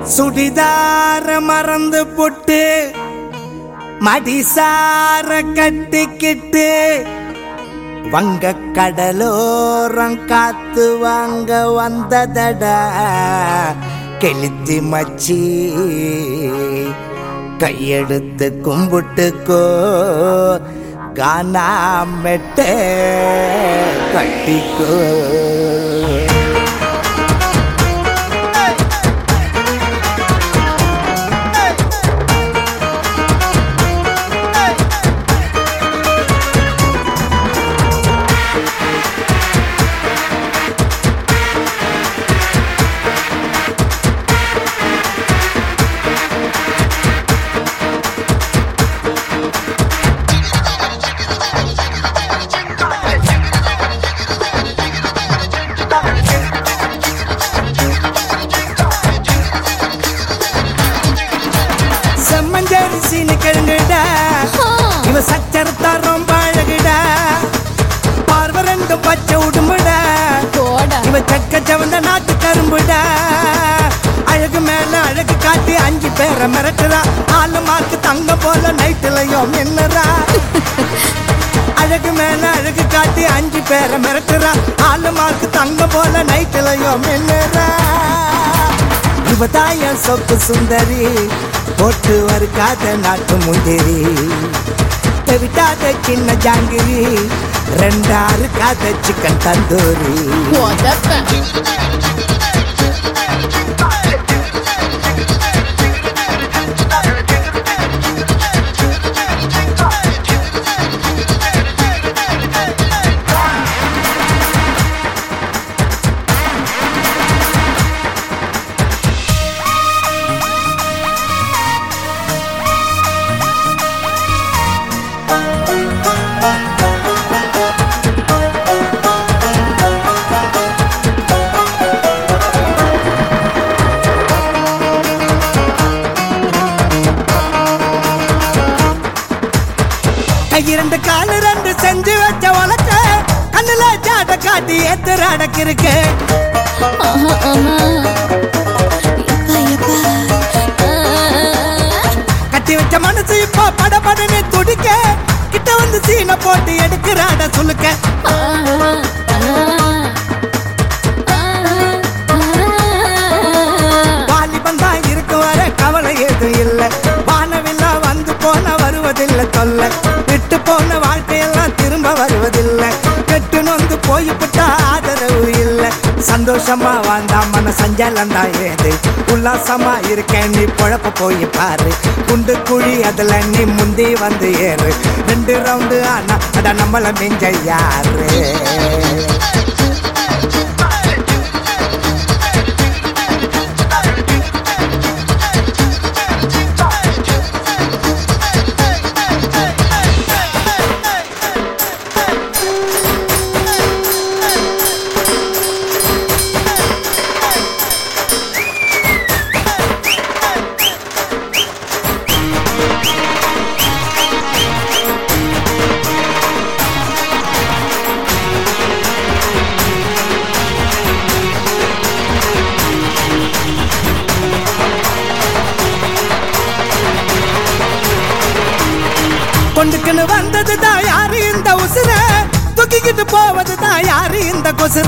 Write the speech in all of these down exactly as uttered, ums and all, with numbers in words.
சுடிதார மறந்து புட்டு மடிசார கட்டிக்கிட்டு வங்க கடலோரம் காத்து வாங்க வந்ததடா கெளுத்தி மச்சி கையெடுத்து கும்பிட்டுக்கோ கானா மெட்டே கட்டிக்கோ. செம்மஞ்சரிசின்னு கிழங்குடா இவ சச்சரத்தா ரொம்ப அழகுடா பார்வை ரெண்டும் பச்சை உடும்புடா இவ சக்க சவந்த நாட்டு கரும்புடா அழகு மேல அழகு காட்டி அஞ்சு பேரை மிரட்டுறா ஆளு மார்க்கு தங்க போல நைட்டுலயும் என்னறா அழகு மேல அழகு காட்டி அஞ்சு பேரை மிரட்டுறா ஆளு மார்க்கு தங்க போல நைட்டுலயும் என்னறா. இவதாய சொக்கு சுந்தரி போட்டு வருக்காத நாட்டு முந்திரி விட்டாத சின்ன ஜாங்கிரி ரெண்டாறு காத சிக்கன் தந்தூரி. இரண்டு காலு ரெண்டு செஞ்சு வச்ச வளர்க்க கண்ணுல ஜாட காட்டி எத்திர அடக்கிருக்கு கட்டி வச்ச மனசு இப்போ படபடன்னு துடிக்க கிட்ட வந்து சீனை போட்டு எடுக்கிறாட சுலுக்க. வாலிபந்தா இருக்கு வர கவலை எதுவும் இல்லை வானவில்லா வந்து போன வருவதில்லை தொல்லை விட்டு போன வாழ்க்கையெல்லாம் திரும்ப வருவதில்லை கெட்டு நொந்து போய்விட்டா ஆதரவு இல்லை சந்தோஷமா வாழ்ந்தா மன சஞ்சலம் தான் ஏது உல்லாசமா இருக்கேன் நீ பொழப்ப போய் பாரு குண்டு குழி அதுல நீ முந்தி வந்து ஏறு ரெண்டு ரவுண்டு ஆனா அட நம்மள மிஞ்ச யாரு. கொண்டுக்குன்னு வந்ததுதான் யாரு இந்த உசுர தூக்கிக்கிட்டு போவதுதான் யாரு இந்த கொசுர.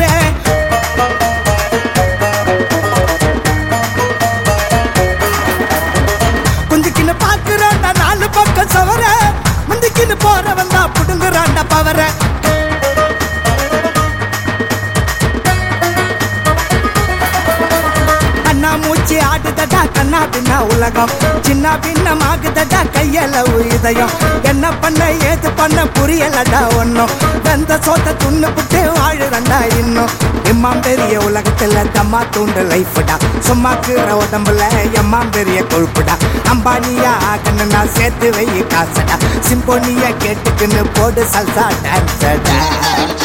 குஞ்சுக்கின்னு பாக்குறாண்டா நாலு பக்கம் சவர முந்திக்கின்னு போறவன் தான் புடுங்குறாண்டா பவர. அண்ணா மூச்சு ஆடுதடா கண்ணா பின்னா உலகம் சின்ன பின்னமாகுதடா கையளவு இதயம் என்ன பண்ண ஏது பண்ண புரியலடா ஒன்னும் வெந்த சோத்த துண்ணு புட்டு வாழுறண்டா இன்னும் எம்மாம் பெரிய உலகத்துல தம்மா தூண்டு லைஃப்டா சும்மாக்குற உடம்புல எம்மாம் பெரிய கொழுப்புடா அம்பானியா ஆகணும்னா சேர்த்து வை காசடா சிம்போனியா கேட்டுக்குன்னு போடு சல்சா டான்ஸடா.